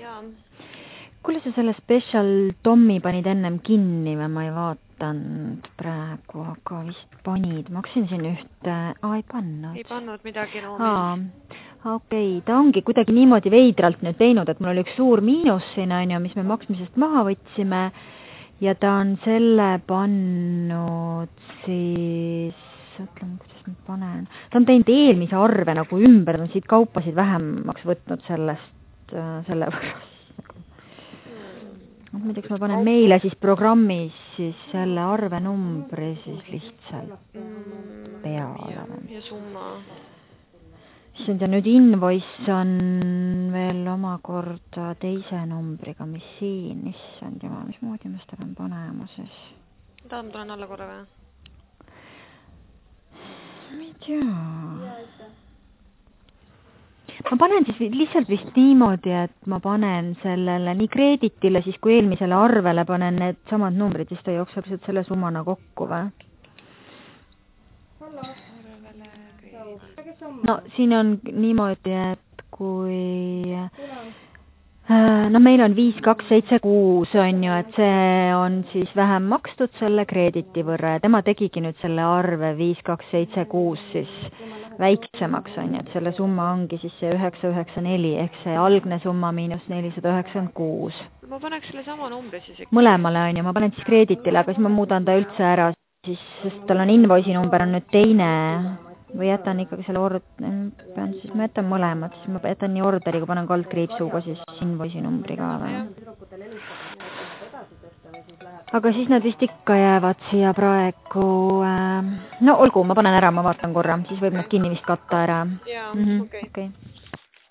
Jaa. Kuule, sa selle Special Tommi panid ennem kinni või ma ei vaatanud praegu, aga vist panid. Ma hakkasin siin ühte... ei pannud. Ei pannud midagi noomis. Okei, ta ongi kuidagi niimoodi veidralt nüüd teinud, et mul oli üks suur miinus siin, mis me maksmisest maha võtsime ja ta on selle pannud siis... Mõtlen, kuidas ma panen. Ta on teinud eelmise arve nagu ümber, ta on siit kaupasid vähemaks võtnud sellest, selle võrras. Ma ei tea, kas ma panen meile siis programmis siis selle arvenumbri siis lihtsalt peale. Ja summa. Siis on nüüd invoice on veel omakorda teise numbriga, mis siin, issand jumal, mismoodi ma seda pean panema siis? Tahad, ma tulen alla korra või? Ma ei tea. Ma panen siis lihtsalt vist niimoodi, et ma panen sellele nii kreeditile siis kui eelmisele arvele panen need samad numbrid, siis ta jookseb selle summana kokku või? No siin on niimoodi, et kui meil on 5276 on ju, et see on siis vähem makstud selle kreediti võrra ja tema tegigi nüüd selle arve 5276 siis väiksemaks on ju, et selle summa ongi siis see 994 ehk see algne summa miinus 496. Ma paneks selle sama numbri siis ikka. Mõlemale on ju, ma panen siis kreeditile, aga siis ma muudan ta üldse ära, siis, sest tal on invoice'i number on nüüd teine või jätan ikkagi selle ma jätan mõlemad, siis ma jätan nii orderiga, panen kaldkriipsuga siis invoice'i numbri ka või. Aga siis nad vist ikka jäävad siia praegu, no olgu, ma panen ära, ma vaatan korra, siis võib nad kinni vist katta ära. Jaa, okei.